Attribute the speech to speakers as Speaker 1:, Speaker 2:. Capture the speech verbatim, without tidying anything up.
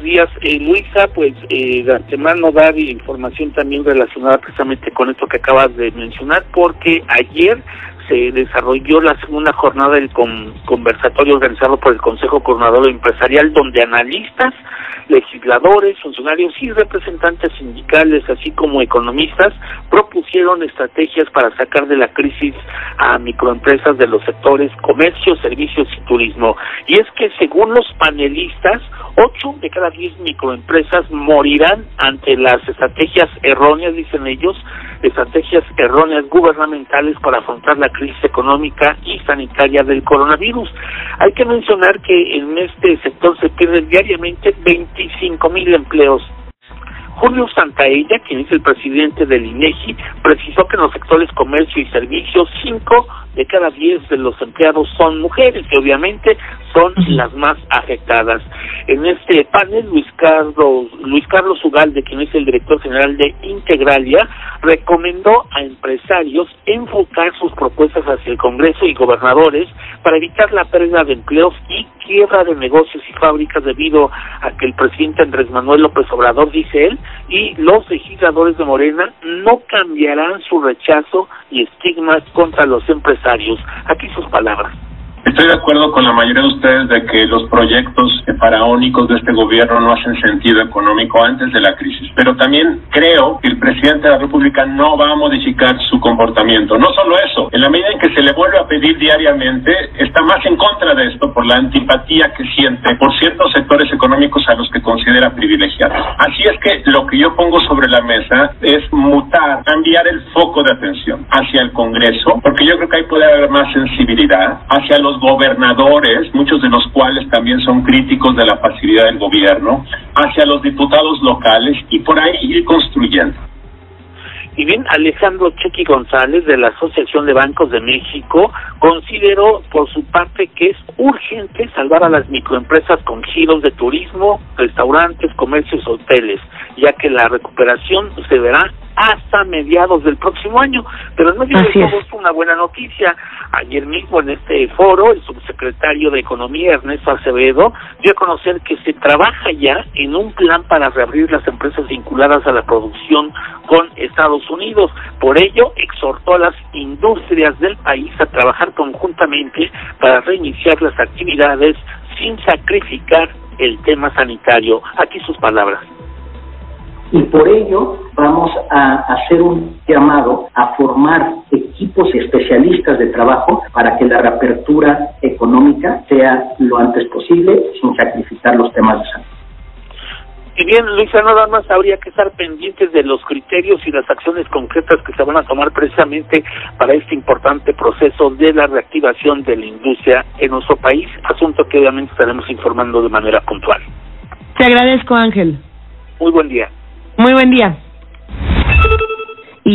Speaker 1: días. Eh, Luisa, pues eh, de antemano dar información también relacionada precisamente con esto que acabas de mencionar, porque ayer se desarrolló la segunda jornada del con, conversatorio organizado por el Consejo Coordinador Empresarial, donde analistas, legisladores, funcionarios y representantes sindicales, así como economistas, propusieron estrategias para sacar de la crisis a microempresas de los sectores comercio, servicios y turismo. Y es que según los panelistas, ocho de cada diez microempresas morirán ante las estrategias erróneas, dicen ellos, estrategias erróneas gubernamentales para afrontar la crisis económica y sanitaria del coronavirus. Hay que mencionar que en este sector se pierden diariamente veinticinco mil empleos. Julio Santaella, quien es el presidente del INEGI, precisó que en los sectores comercio y servicios, cinco de cada diez de los empleados son mujeres, que obviamente son las más afectadas. En este panel, Luis Carlos, Luis Carlos Ugalde, quien es el director general de Integralia, recomendó a empresarios enfocar sus propuestas hacia el Congreso y gobernadores para evitar la pérdida de empleos y quiebra de negocios y fábricas debido a que el presidente Andrés Manuel López Obrador, dice él, y los legisladores de Morena no cambiarán su rechazo y estigmas contra los empresarios. Aquí sus palabras.
Speaker 2: Estoy de acuerdo con la mayoría de ustedes de que los proyectos faraónicos de este gobierno no hacen sentido económico antes de la crisis, pero también creo que el presidente de la República no va a modificar su comportamiento. No solo eso, en la medida en que se le vuelve a pedir diariamente, está más en contra de esto por la antipatía que siente por ciertos sectores económicos a los que considera privilegiados. Así es que lo que yo pongo sobre la mesa es mutar, cambiar el foco de atención hacia el Congreso, porque yo creo que ahí puede haber más sensibilidad, hacia los gobernadores, muchos de los cuales también son críticos de la pasividad del gobierno, hacia los diputados locales y por ahí ir construyendo.
Speaker 1: Y bien, Alejandro Chequi González, de la Asociación de Bancos de México, consideró por su parte que es urgente salvar a las microempresas con giros de turismo, restaurantes, comercios, hoteles, ya que la recuperación se verá hasta mediados del próximo año. Pero en medio de todo es una buena noticia. Ayer mismo en este foro, el subsecretario de Economía, Ernesto Acevedo, dio a conocer que se trabaja ya en un plan para reabrir las empresas vinculadas a la producción con Estados Unidos. Por ello, exhortó a las industrias del país a trabajar conjuntamente para reiniciar las actividades sin sacrificar el tema sanitario. Aquí sus palabras.
Speaker 3: Y por ello vamos a hacer un llamado a formar equipos especialistas de trabajo para que la reapertura económica sea lo antes posible sin sacrificar los temas de salud.
Speaker 1: Y bien, Luisa, nada más habría que estar pendientes de los criterios y las acciones concretas que se van a tomar precisamente para este importante proceso de la reactivación de la industria en nuestro país, asunto que obviamente estaremos informando de manera puntual.
Speaker 4: Te agradezco, Ángel.
Speaker 1: Muy buen día.
Speaker 4: Muy buen día.